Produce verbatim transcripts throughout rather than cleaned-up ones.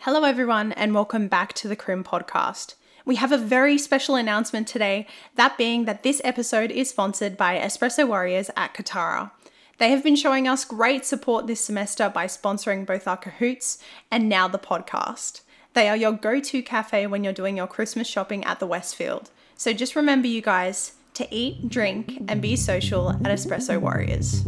Hello everyone and welcome back to the Crim podcast. We have a very special announcement today, that being that this episode is sponsored by Espresso Warriors at Katara. They have been showing us great support this semester by sponsoring both our Kahoots and now the podcast. They are your go-to cafe when you're doing your Christmas shopping at the Westfield. So just remember you guys, to eat, drink and be social at Espresso Warriors.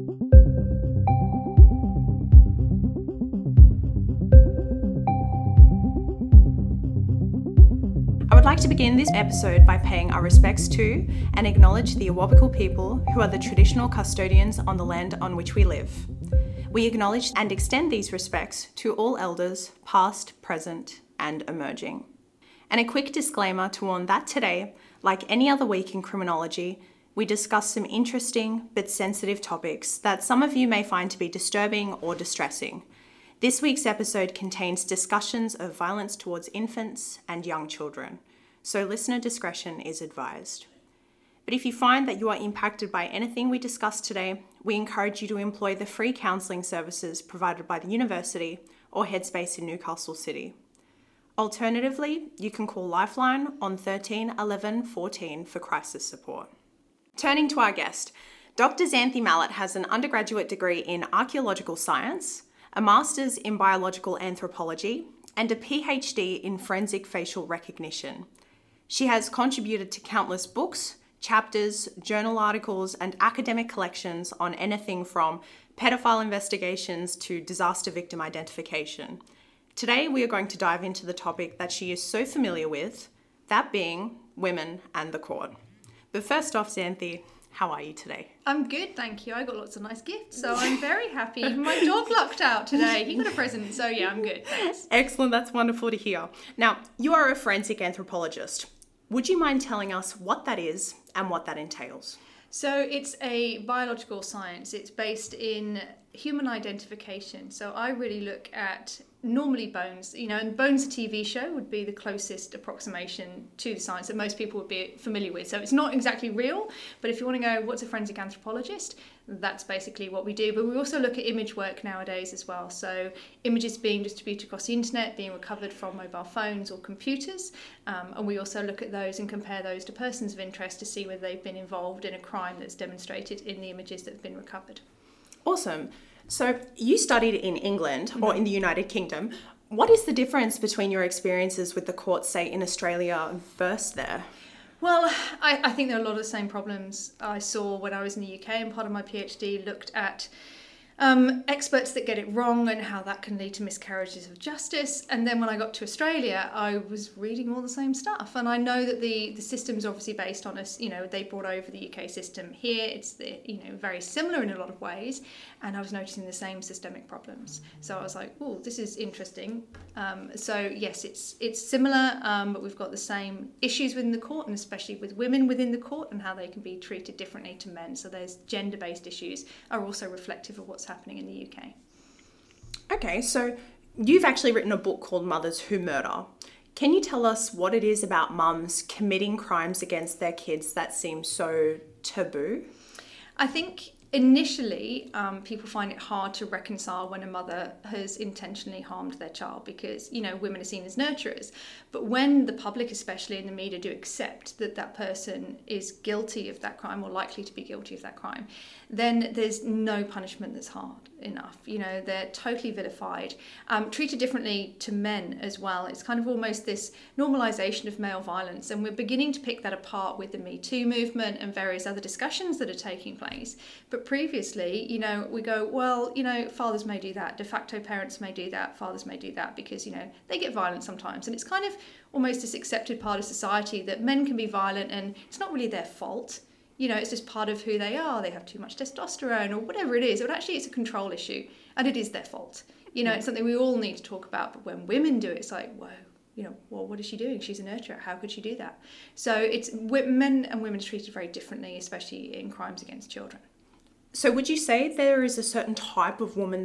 I would like to begin this episode by paying our respects to and acknowledge the Awabakal people who are the traditional custodians on the land on which we live. We acknowledge and extend these respects to all elders, past, present, and emerging. And a quick disclaimer to warn that today, like any other week in criminology, we discuss some interesting but sensitive topics that some of you may find to be disturbing or distressing. This week's episode contains discussions of violence towards infants and young children, so listener discretion is advised. But if you find that you are impacted by anything we discussed today, we encourage you to employ the free counselling services provided by the university or Headspace in Newcastle City. Alternatively, you can call Lifeline on thirteen eleven fourteen for crisis support. Turning to our guest, Doctor Xanthi Mallett has an undergraduate degree in archaeological science, a master's in biological anthropology, and a PhD in forensic facial recognition. She has contributed to countless books, chapters, journal articles, and academic collections on anything from pedophile investigations to disaster victim identification. Today, we are going to dive into the topic that she is so familiar with, that being women and the court. But first off, Xanthi, how are you today? I'm good, thank you. I got lots of nice gifts, so I'm very happy. Even my dog lucked out today. He got a present, so yeah, I'm good. Thanks. Excellent, that's wonderful to hear. Now, you are a forensic anthropologist. Would you mind telling us what that is and what that entails? So it's a biological science. It's based in human identification. So I really look at normally bones, you know, and Bones, a T V show, would be the closest approximation to the science that most people would be familiar with. So it's not exactly real, but if you want to go, what's a forensic anthropologist? That's basically what we do. But we also look at image work nowadays as well. So images being distributed across the internet, being recovered from mobile phones or computers. Um, and we also look at those and compare those to persons of interest to see whether they've been involved in a crime that's demonstrated in the images that have been recovered. Awesome. So you studied in England or in the United Kingdom. What is the difference between your experiences with the courts, say, in Australia versus there? Well, I, I think there are a lot of the same problems I saw when I was in the U K, and part of my PhD looked at um, experts that get it wrong and how that can lead to miscarriages of justice. And then when I got to Australia, I was reading all the same stuff. And I know that the, the system's obviously based on us, you know, they brought over the U K system here. It's, the, you know, very similar in a lot of ways. And I was noticing the same systemic problems. So I was like, oh, this is interesting. Um, so yes, it's it's similar, um, but we've got the same issues within the court, and especially with women within the court and how they can be treated differently to men. So there's gender-based issues are also reflective of what's happening in the U K. Okay, so you've actually written a book called Mothers Who Murder. Can you tell us what it is about mums committing crimes against their kids that seem so taboo? I think initially, um, people find it hard to reconcile when a mother has intentionally harmed their child because, you know, women are seen as nurturers. But when the public, especially in the media, do accept that that person is guilty of that crime or likely to be guilty of that crime, then there's no punishment that's hard enough. You know, they're totally vilified, um, treated differently to men as well. It's kind of almost this normalisation of male violence, and we're beginning to pick that apart with the Me Too movement and various other discussions that are taking place. But previously, you know, we go, well, you know, fathers may do that, de facto parents may do that, fathers may do that because, you know, they get violent sometimes. And it's kind of almost this accepted part of society that men can be violent and it's not really their fault. You know, it's just part of who they are. They have too much testosterone or whatever it is. But actually, it's a control issue and it is their fault. You know, it's something we all need to talk about. But when women do it, it's like, whoa, you know, well, what is she doing? She's a nurturer. How could she do that? So it's men and women are treated very differently, especially in crimes against children. So would you say there is a certain type of woman that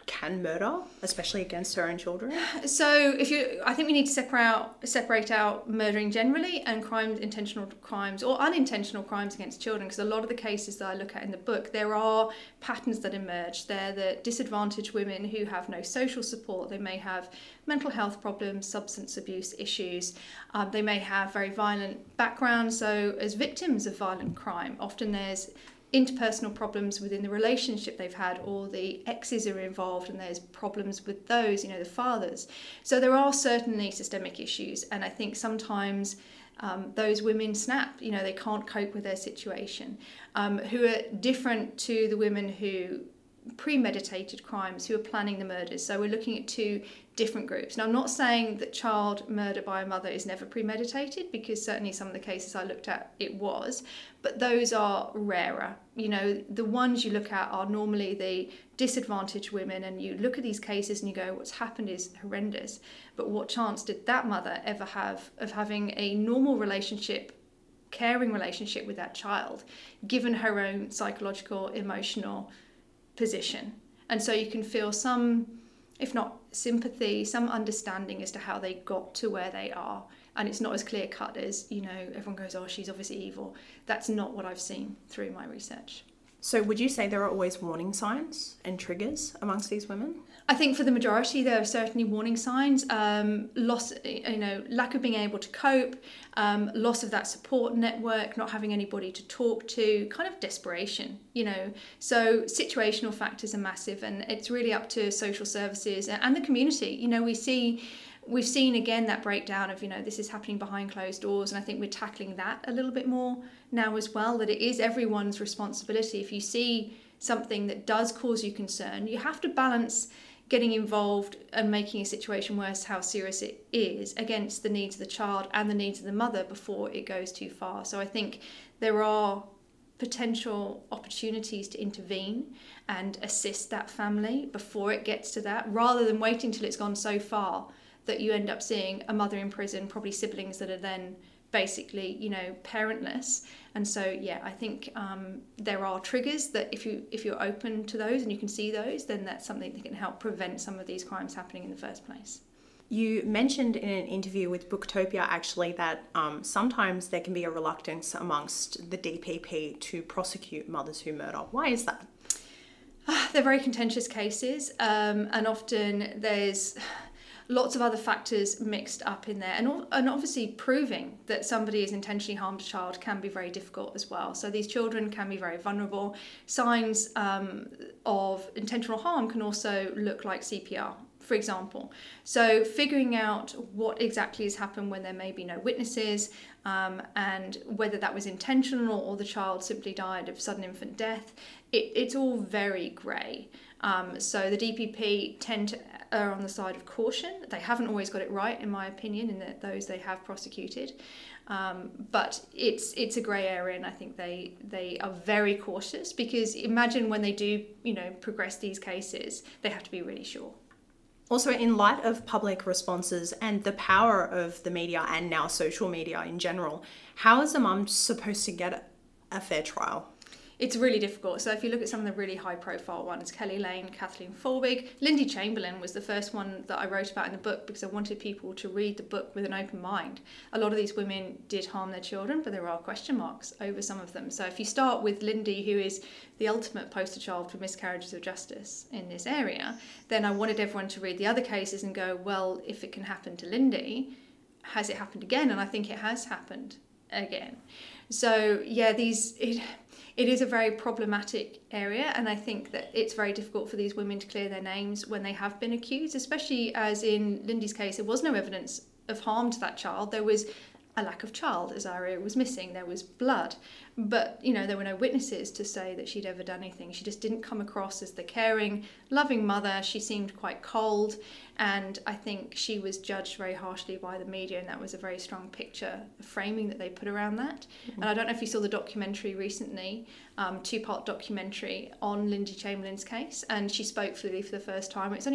can murder, especially against her own children? So if you, I think we need to separate out, separate out murdering generally and crimes, intentional crimes or unintentional crimes against children, because a lot of the cases that I look at in the book, there are patterns that emerge. They're the disadvantaged women who have no social support. They may have mental health problems, substance abuse issues. Um, they may have very violent backgrounds. So as victims of violent crime, often there's interpersonal problems within the relationship they've had, or the exes are involved and there's problems with those, you know, the fathers. So there are certainly systemic issues, and I think sometimes um, those women snap, you know, they can't cope with their situation, um, who are different to the women who premeditated crimes, who are planning the murders. So we're looking at two different groups. Now, I'm not saying that child murder by a mother is never premeditated, because certainly some of the cases I looked at, it was, but those are rarer. You know, the ones you look at are normally the disadvantaged women, and you look at these cases and you go, what's happened is horrendous, but what chance did that mother ever have of having a normal relationship, caring relationship with that child, given her own psychological, emotional position? And so you can feel some, if not sympathy, some understanding as to how they got to where they are. And it's not as clear cut as, you know, everyone goes, oh, she's obviously evil. That's not what I've seen through my research. So would you say there are always warning signs and triggers amongst these women? I think for the majority, there are certainly warning signs. Um, loss, you know, lack of being able to cope, um, loss of that support network, not having anybody to talk to, kind of desperation, you know. So situational factors are massive, and it's really up to social services and the community. You know, we see... We've seen again that breakdown of, you know, this is happening behind closed doors, and I think we're tackling that a little bit more now as well, that it is everyone's responsibility. If you see something that does cause you concern, you have to balance getting involved and making a situation worse, how serious it is, against the needs of the child and the needs of the mother before it goes too far. So I think there are potential opportunities to intervene and assist that family before it gets to that, rather than waiting till it's gone so far that you end up seeing a mother in prison, probably siblings that are then basically, you know, parentless. And so, yeah, I think um, there are triggers that if, you, if you're open to those and you can see those, then that's something that can help prevent some of these crimes happening in the first place. You mentioned in an interview with Booktopia actually that um, sometimes there can be a reluctance amongst the D P P to prosecute mothers who murder. Why is that? They're very contentious cases, um, and often there's lots of other factors mixed up in there, and, and obviously proving that somebody has intentionally harmed a child can be very difficult as well. So these children can be very vulnerable. Signs um, of intentional harm can also look like C P R, for example. So figuring out what exactly has happened when there may be no witnesses, um, and whether that was intentional or the child simply died of sudden infant death, it, it's all very grey. Um, so the D P P tend to err on the side of caution. They haven't always got it right, in my opinion, in that those they have prosecuted. Um, but it's it's a grey area, and I think they they are very cautious, because imagine when they do, you know, progress these cases, they have to be really sure. Also, in light of public responses and the power of the media and now social media in general, how is a mum supposed to get a fair trial? It's really difficult. So if you look at some of the really high profile ones, Kelly Lane, Kathleen Folbig, Lindy Chamberlain was the first one that I wrote about in the book, because I wanted people to read the book with an open mind. A lot of these women did harm their children, but there are question marks over some of them. So if you start with Lindy, who is the ultimate poster child for miscarriages of justice in this area, then I wanted everyone to read the other cases and go, well, if it can happen to Lindy, has it happened again? And I think it has happened again. So yeah, these... It, It is a very problematic area, and I think that it's very difficult for these women to clear their names when they have been accused, especially as in Lindy's case, there was no evidence of harm to that child. There was a lack of child, as Aria was missing. There was blood, but, you know, there were no witnesses to say that she'd ever done anything. She just didn't come across as the caring, loving mother. She seemed quite cold, and I think she was judged very harshly by the media, and that was a very strong picture, the framing that they put around that. Mm-hmm. And I don't know if you saw the documentary recently, um, two-part documentary on Lindy Chamberlain's case, and she spoke freely for the first time. It's only about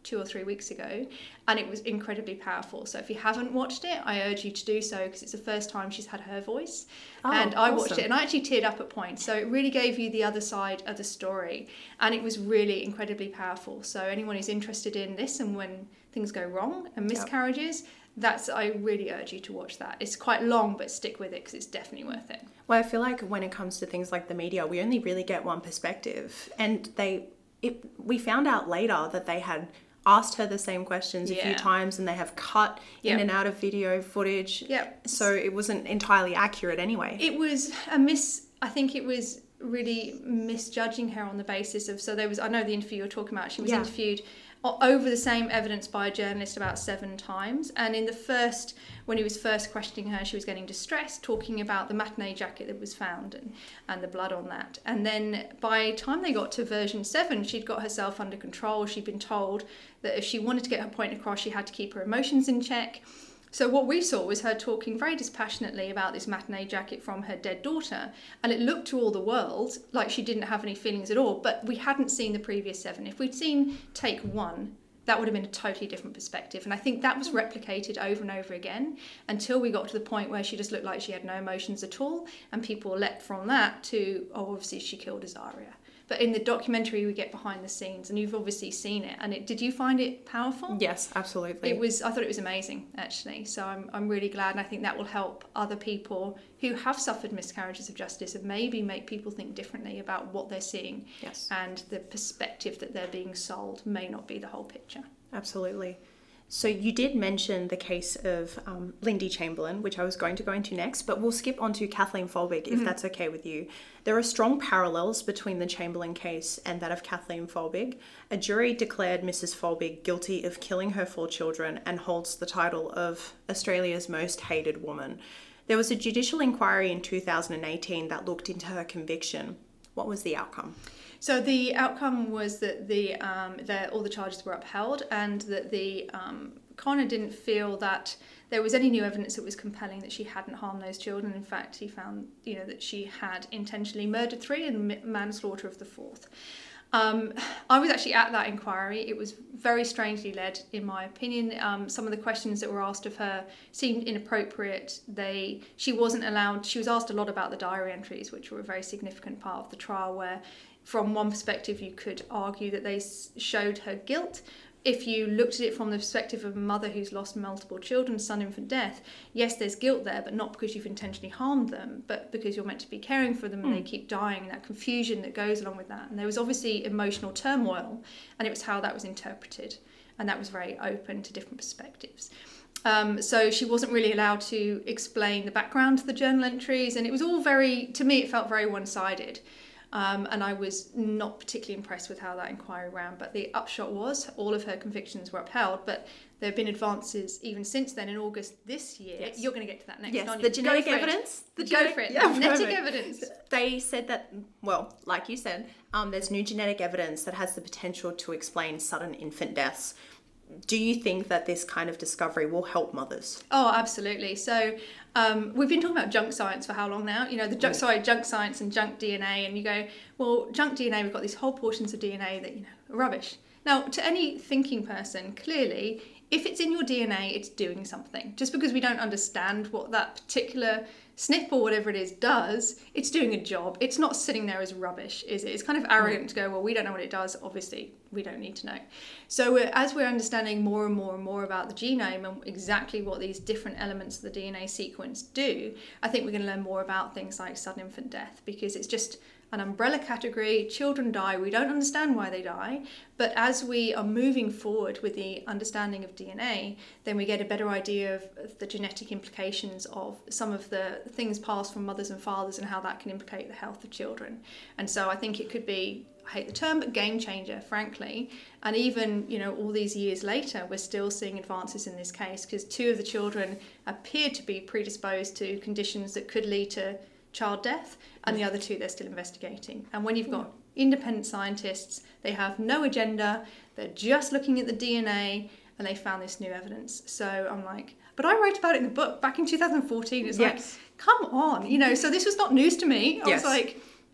two or three weeks ago, and it was incredibly powerful. So if you haven't watched it, I urge you to do so, because it's the first time she's had her voice. Oh, and I awesome. watched it and I actually teared up at points. So it really gave you the other side of the story, and it was really incredibly powerful. So anyone who's interested in this and when things go wrong and miscarriages, yep. that's I really urge you to watch that. It's quite long, but stick with it because it's definitely worth it. Well, I feel like when it comes to things like the media, we only really get one perspective, and they it, we found out later that they had asked her the same questions yeah. a few times, and they have cut yep. in and out of video footage. Yep. So it wasn't entirely accurate anyway. It was a miss. I think it was really misjudging her on the basis of, so there was, I know the interview you're talking about, she was yeah. interviewed over the same evidence by a journalist about seven times, and in the first, when he was first questioning her, she was getting distressed, talking about the matinee jacket that was found and, and the blood on that. And then by the time they got to version seven, she'd got herself under control. She'd been told that if she wanted to get her point across, she had to keep her emotions in check. So what we saw was her talking very dispassionately about this matinee jacket from her dead daughter, and it looked to all the world like she didn't have any feelings at all, but we hadn't seen the previous seven. If we'd seen take one, that would have been a totally different perspective, and I think that was replicated over and over again until we got to the point where she just looked like she had no emotions at all, and people leapt from that to, oh, obviously she killed Azaria. But in the documentary, we get behind the scenes, and you've obviously seen it. And it, did you find it powerful? Yes, absolutely. It was. I thought it was amazing, actually. So I'm I'm really glad, and I think that will help other people who have suffered miscarriages of justice and maybe make people think differently about what they're seeing. Yes. And the perspective that they're being sold may not be the whole picture. Absolutely. So you did mention the case of um, Lindy Chamberlain, which I was going to go into next, but we'll skip on to Kathleen Folbig, if mm-hmm. that's okay with you. There are strong parallels between the Chamberlain case and that of Kathleen Folbig. A jury declared Missus Folbig guilty of killing her four children and holds the title of Australia's most hated woman. There was a judicial inquiry in two thousand eighteen that looked into her conviction. What was the outcome? So the outcome was that the, um, the all the charges were upheld, and that the um, coroner didn't feel that there was any new evidence that was compelling that she hadn't harmed those children. In fact, he found, you know, that she had intentionally murdered three and manslaughter of the fourth. Um, I was actually at that inquiry. It was very strangely led, in my opinion. Um, some of the questions that were asked of her seemed inappropriate. They, she wasn't allowed, she was asked a lot about the diary entries, which were a very significant part of the trial, where from one perspective you could argue that they showed her guilt. If you looked at it from the perspective of a mother who's lost multiple children, sudden infant death, yes, there's guilt there, but not because you've intentionally harmed them, but because you're meant to be caring for them and mm. they keep dying, and that confusion that goes along with that. And there was obviously emotional turmoil, and it was how that was interpreted, and that was very open to different perspectives. Um, so she wasn't really allowed to explain the background to the journal entries, and it was all very, to me, it felt very one-sided. Um, and I was not particularly impressed with how that inquiry ran. But the upshot was all of her convictions were upheld. But there have been advances even since then. In August this year, yes. You're going to get to that next. Yes, aren't the you? genetic evidence. The go for it. Yeah, genetic evidence. They said that, well, like you said, um, there's new genetic evidence that has the potential to explain sudden infant deaths. Do you think that this kind of discovery will help mothers? Oh, absolutely. So um, we've been talking about junk science for how long now? You know, the junk, sorry, junk science and junk D N A, and you go, well, junk D N A, we've got these whole portions of D N A that, you know, are rubbish. Now, to any thinking person, clearly, if it's in your D N A, it's doing something. Just because we don't understand what that particular S N P or whatever it is does, it's doing a job. It's not sitting there as rubbish, is it? It's kind of arrogant to go, well, we don't know what it does. Obviously, we don't need to know. So we're, as we're understanding more and more and more about the genome and exactly what these different elements of the D N A sequence do, I think we're going to learn more about things like sudden infant death, because it's just an umbrella category. Children die, we don't understand why they die, but as we are moving forward with the understanding of D N A, then we get a better idea of, of the genetic implications of some of the things passed from mothers and fathers and how that can implicate the health of children. And so I think it could be, I hate the term, but game changer, frankly. And even, you know, all these years later, we're still seeing advances in this case, because two of the children appeared to be predisposed to conditions that could lead to child death, and the other two they're still investigating. And when you've got independent scientists, they have no agenda, they're just looking at the D N A, and they found this new evidence. So I'm like, but I wrote about it in the book back in two thousand fourteen. It's yes. like, come on, you know, so this was not news to me. I yes. was like,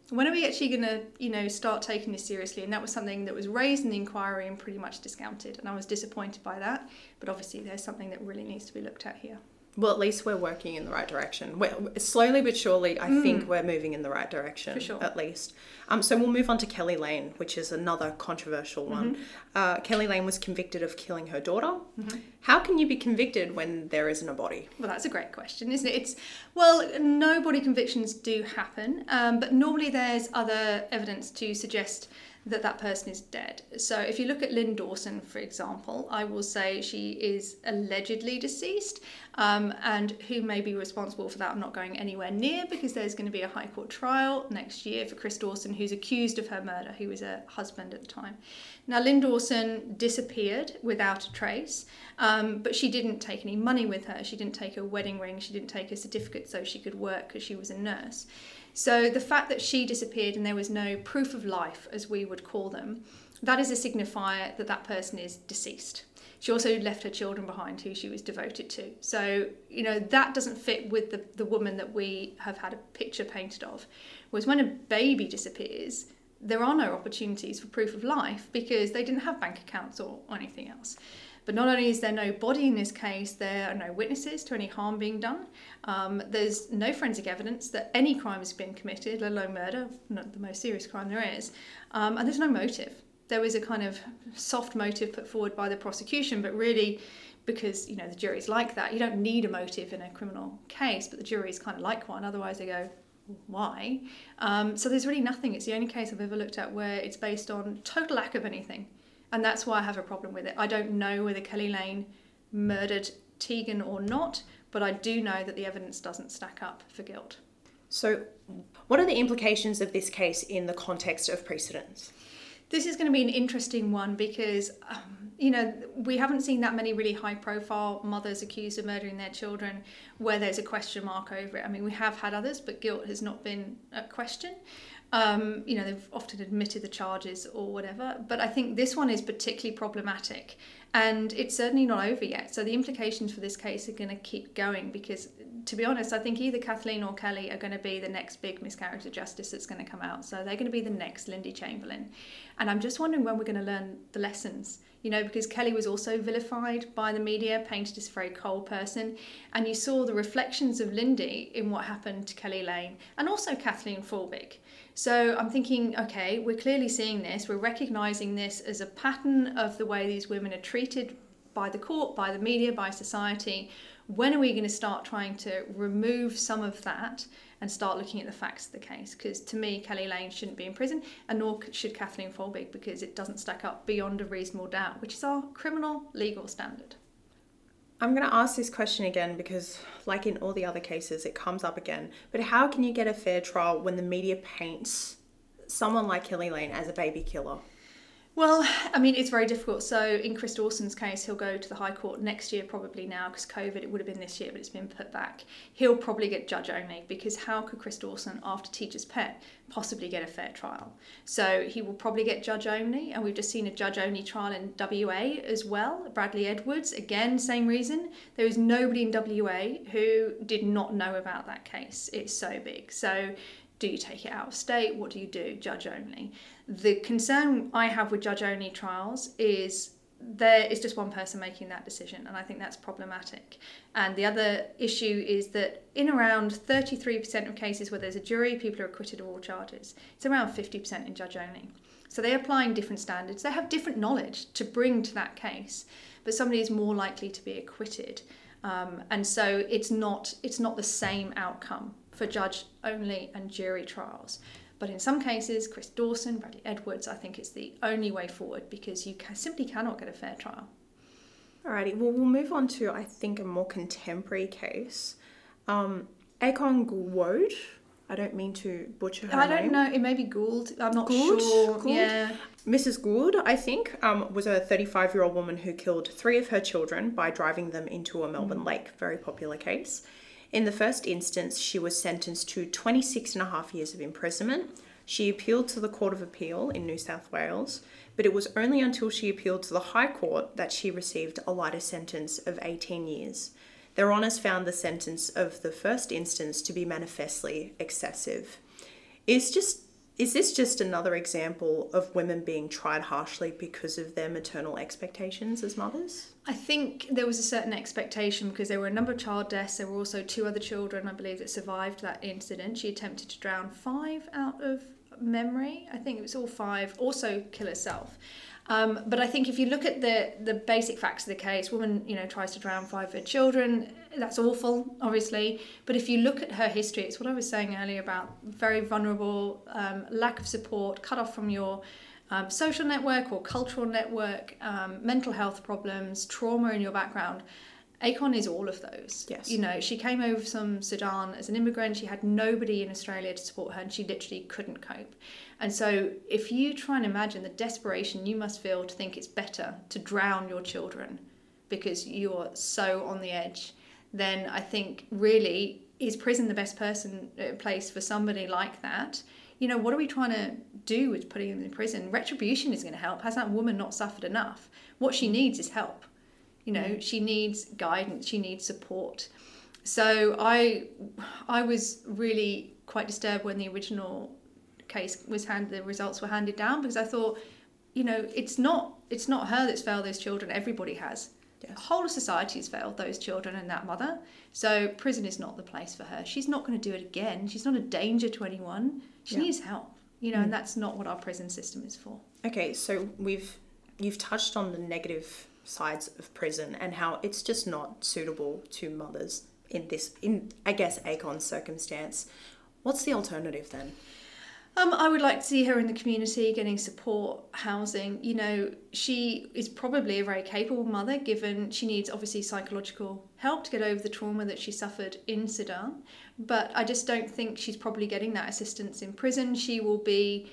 When are we actually going to, you know, start taking this seriously? And that was something that was raised in the inquiry and pretty much discounted. And I was disappointed by that. But obviously there's something that really needs to be looked at here. Well, at least we're working in the right direction. We're, slowly but surely, I mm. think we're moving in the right direction, For sure. at least. Um, so we'll move on to Kelly Lane, which is another controversial one. Mm-hmm. Uh, Kelly Lane was convicted of killing her daughter. Mm-hmm. How can you be convicted when there isn't a body? Well, that's a great question, isn't it? It's well, no body convictions do happen, um, but normally there's other evidence to suggest that that person is dead. So if you look at Lynn Dawson, for example, I will say she is allegedly deceased, um, and who may be responsible for that I'm not going anywhere near, because there's going to be a High Court trial next year for Chris Dawson, who's accused of her murder, who was a husband at the time. Now, Lynn Dawson disappeared without a trace, um, but she didn't take any money with her. She didn't take a wedding ring. She didn't take a certificate so she could work because she was a nurse. So the fact that she disappeared and there was no proof of life, as we would call them, that is a signifier that that person is deceased. She also left her children behind who she was devoted to. So, you know, that doesn't fit with the, the woman that we have had a picture painted of. Whereas when a baby disappears, there are no opportunities for proof of life because they didn't have bank accounts or, or anything else. But not only is there no body in this case, there are no witnesses to any harm being done. Um, there's no forensic evidence that any crime has been committed, let alone murder, not the most serious crime there is. Um, and there's no motive. There was a kind of soft motive put forward by the prosecution, but really, because, you know, the jury's like that, you don't need a motive in a criminal case, but the jury's kind of like one, otherwise they go, why? Um, so there's really nothing. It's the only case I've ever looked at where it's based on total lack of anything. And that's why I have a problem with it. I don't know whether Kelly Lane murdered Tegan or not, but I do know that the evidence doesn't stack up for guilt. So what are the implications of this case in the context of precedents? This is going to be an interesting one because, um, you know, we haven't seen that many really high-profile mothers accused of murdering their children where there's a question mark over it. I mean, we have had others, but guilt has not been a question. Um, you know, they've often admitted the charges or whatever, but I think this one is particularly problematic and it's certainly not over yet. So the implications for this case are going to keep going because, to be honest, I think either Kathleen or Kelly are going to be the next big miscarriage of justice that's going to come out. So they're going to be the next Lindy Chamberlain. And I'm just wondering when we're going to learn the lessons, you know, because Kelly was also vilified by the media, painted as a very cold person. And you saw the reflections of Lindy in what happened to Kelly Lane and also Kathleen Folbig. So I'm thinking, okay, we're clearly seeing this. We're recognising this as a pattern of the way these women are treated by the court, by the media, by society. When are we going to start trying to remove some of that and start looking at the facts of the case? Because to me, Kelly Lane shouldn't be in prison, and nor should Kathleen Folbig, because it doesn't stack up beyond a reasonable doubt, which is our criminal legal standard. I'm going to ask this question again because, like in all the other cases, it comes up again. But how can you get a fair trial when the media paints someone like Kelly Lane as a baby killer? Well, I mean, it's very difficult. So in Chris Dawson's case, he'll go to the High Court next year probably now because COVID, it would have been this year, but it's been put back. He'll probably get judge only because how could Chris Dawson, after Teacher's Pet, possibly get a fair trial? So he will probably get judge only, and we've just seen a judge only trial in W A as well. Bradley Edwards, again, same reason. There is nobody in W A who did not know about that case. It's so big. So do you take it out of state? What do you do? Judge only. The concern I have with judge only trials is there is just one person making that decision, and I think that's problematic. And the other issue is that in around thirty-three percent of cases where there's a jury, people are acquitted of all charges. It's around fifty percent in judge only. So they're applying different standards. They have different knowledge to bring to that case, but somebody is more likely to be acquitted. Um, and so it's not it's not the same outcome for judge only and jury trials. But in some cases, Chris Dawson, Bradley Edwards, I think it's the only way forward because you can, simply cannot get a fair trial. Alrighty, well, we'll move on to, I think, a more contemporary case. Um, Akon Gould, I don't mean to butcher her I name. don't know, it may be Gould, I'm not Gould? sure. Gould? Yeah. Missus Gould, I think, um, was a thirty-five-year-old woman who killed three of her children by driving them into a Melbourne mm. lake. Very popular case. In the first instance, she was sentenced to twenty-six and a half years of imprisonment. She appealed to the Court of Appeal in New South Wales, but it was only until she appealed to the High Court that she received a lighter sentence of eighteen years. Their Honours found the sentence of the first instance to be manifestly excessive. It's just Is this just another example of women being tried harshly because of their maternal expectations as mothers? I think there was a certain expectation because there were a number of child deaths. There were also two other children, I believe, that survived that incident. She attempted to drown five out of memory. I think it was all five. Also kill herself. Um, but I think if you look at the, the basic facts of the case, woman, you know, tries to drown five of her children. That's awful, obviously. But if you look at her history, it's what I was saying earlier about very vulnerable, um, lack of support, cut off from your um, social network or cultural network, um, mental health problems, trauma in your background. Akon is all of those. Yes. You know, she came over from Sudan as an immigrant. She had nobody in Australia to support her, and she literally couldn't cope. And so if you try and imagine the desperation you must feel to think it's better to drown your children because you're so on the edge, then I think really, is prison the best person uh, place for somebody like that? You know, what are we trying to do with putting them in prison? Retribution is going to help. Has that woman not suffered enough? What she needs is help. You know, she needs guidance, she needs support. So I I was really quite disturbed when the original case was handed, the results were handed down, because I thought, you know, it's not it's not her that's failed those children, everybody has. Yes. The whole of society has failed those children and that mother. So prison is not the place for her. She's not going to do it again. She's not a danger to anyone. She yeah. needs help, you know, mm. and that's not what our prison system is for. Okay, so we've you've touched on the negative sides of prison and how it's just not suitable to mothers in this, in I guess, Akon's circumstance. What's the alternative then? Um, I would like to see her in the community, getting support, housing. You know, she is probably a very capable mother, given she needs obviously psychological help to get over the trauma that she suffered in Sudan. But I just don't think she's probably getting that assistance in prison. She will be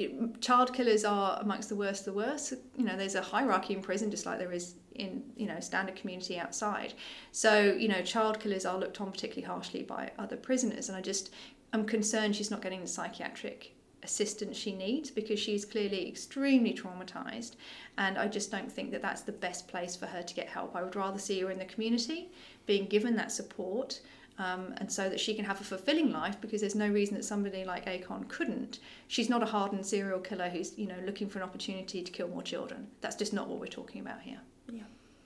Child killers are amongst the worst of the worst. You know, there's a hierarchy in prison, just like there is in, you know, standard community outside. So, you know, child killers are looked on particularly harshly by other prisoners. And I just, I'm concerned she's not getting the psychiatric assistance she needs, because she's clearly extremely traumatized. And I just don't think that that's the best place for her to get help. I would rather see her in the community, being given that support, Um, and so that she can have a fulfilling life, because there's no reason that somebody like Akon couldn't. She's not a hardened serial killer who's, you know, looking for an opportunity to kill more children. That's just not what we're talking about here. Yeah.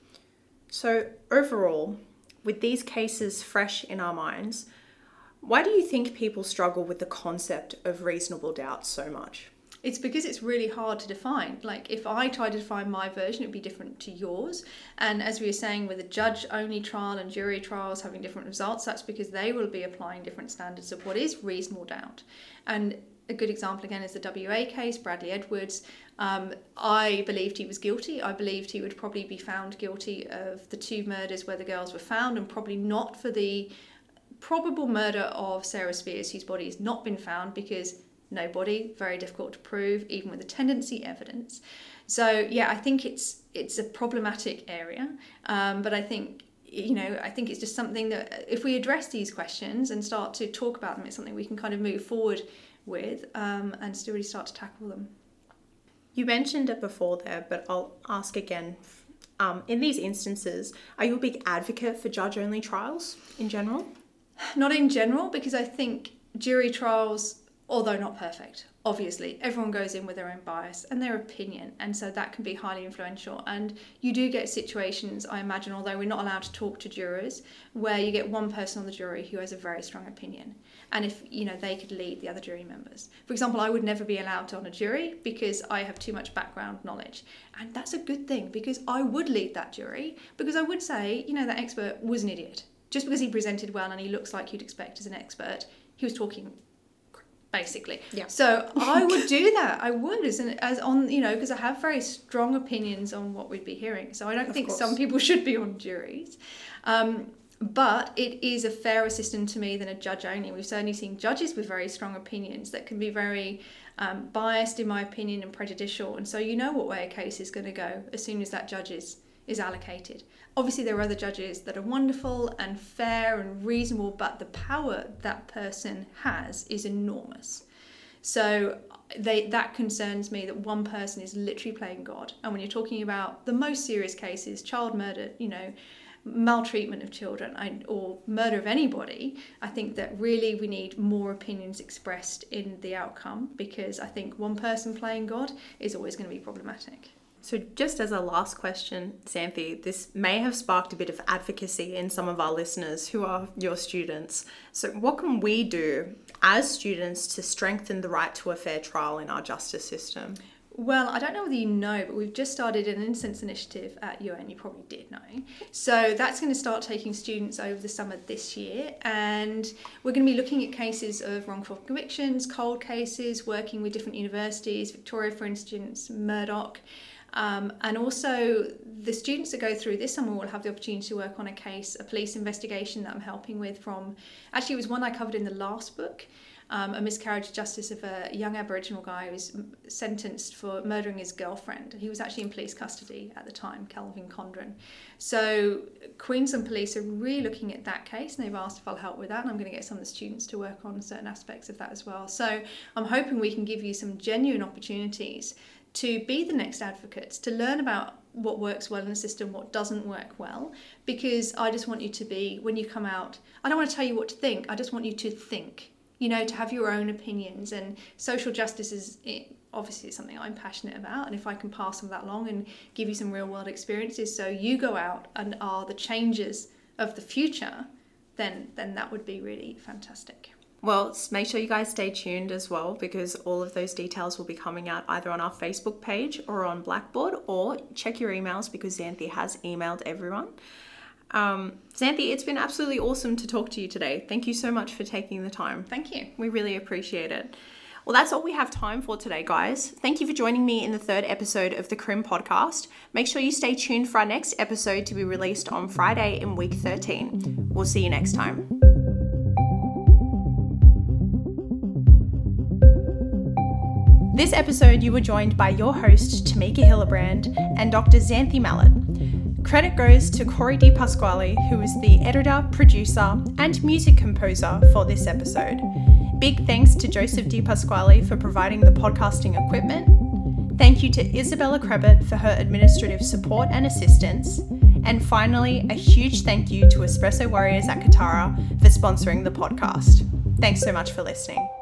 So overall, with these cases fresh in our minds, why do you think people struggle with the concept of reasonable doubt so much? It's because it's really hard to define. Like, if I try to define my version, it would be different to yours. And as we were saying, with a judge-only trial and jury trials having different results, that's because they will be applying different standards of what is reasonable doubt. And a good example, again, is the W A case, Bradley Edwards. Um, I believed he was guilty. I believed he would probably be found guilty of the two murders where the girls were found, and probably not for the probable murder of Sarah Spears, whose body has not been found, because no body, very difficult to prove, even with the tendency evidence. So yeah, I think it's it's a problematic area, um, but I think, you know, I think it's just something that if we address these questions and start to talk about them, it's something we can kind of move forward with um, and still really start to tackle them. You mentioned it before there, but I'll ask again. Um, in these instances, are you a big advocate for judge-only trials in general? Not in general, because I think jury trials, although not perfect, obviously, everyone goes in with their own bias and their opinion, and so that can be highly influential. And you do get situations, I imagine, although we're not allowed to talk to jurors, where you get one person on the jury who has a very strong opinion, and if, you know, they could lead the other jury members. For example, I would never be allowed on a jury because I have too much background knowledge, and that's a good thing, because I would lead that jury, because I would say, you know, that expert was an idiot. Just because he presented well and he looks like you'd expect as an expert, he was talking basically. Yeah. So I would do that. I would, as an, as on, you know, because I have very strong opinions on what we'd be hearing. So I don't of think course. some people should be on juries. Um, but it is a fairer system to me than a judge only. We've certainly seen judges with very strong opinions that can be very um, biased, in my opinion, and prejudicial. And so you know what way a case is going to go as soon as that judge is, is allocated. Obviously, there are other judges that are wonderful and fair and reasonable, but the power that person has is enormous. So they, that concerns me, that one person is literally playing God. And when you're talking about the most serious cases, child murder, you know, maltreatment of children I, or murder of anybody, I think that really we need more opinions expressed in the outcome, because I think one person playing God is always going to be problematic. So just as a last question, Xanthi, this may have sparked a bit of advocacy in some of our listeners who are your students. So what can we do as students to strengthen the right to a fair trial in our justice system? Well, I don't know whether you know, but we've just started an Innocence Initiative at U N. You probably did know. So that's going to start taking students over the summer this year. And we're going to be looking at cases of wrongful convictions, cold cases, working with different universities, Victoria, for instance, Murdoch. Um, and also the students that go through this summer will have the opportunity to work on a case, a police investigation that I'm helping with from, actually it was one I covered in the last book. Um, a miscarriage of justice of a young Aboriginal guy who was sentenced for murdering his girlfriend. He was actually in police custody at the time, Kelvin Condren. So Queensland Police are really looking at that case, and they've asked if I'll help with that, and I'm going to get some of the students to work on certain aspects of that as well. So I'm hoping we can give you some genuine opportunities to be the next advocates, to learn about what works well in the system, what doesn't work well, because I just want you to be, when you come out, I don't want to tell you what to think, I just want you to think. You know, to have your own opinions. And social justice is it, obviously something I'm passionate about, and if I can pass some of that along and give you some real world experiences so you go out and are the changers of the future, then then that would be really fantastic. Well, make sure you guys stay tuned as well, because all of those details will be coming out either on our Facebook page or on Blackboard, or check your emails because Xanthi has emailed everyone. Um, Xanthi, it's been absolutely awesome to talk to you today. Thank you so much for taking the time. Thank you. We really appreciate it. Well, that's all we have time for today, guys. Thank you for joining me in the third episode of the Crim podcast. Make sure you stay tuned for our next episode to be released on Friday in week thirteen. We'll see you next time. This episode, you were joined by your host, Tamika Hillebrand, and Doctor Xanthi Mallett. Credit goes to Corey Di Pasquale, who is the editor, producer, and music composer for this episode. Big thanks to Joseph Di Pasquale for providing the podcasting equipment. Thank you to Isabella Krebit for her administrative support and assistance. And finally, a huge thank you to Espresso Warriors at Katara for sponsoring the podcast. Thanks so much for listening.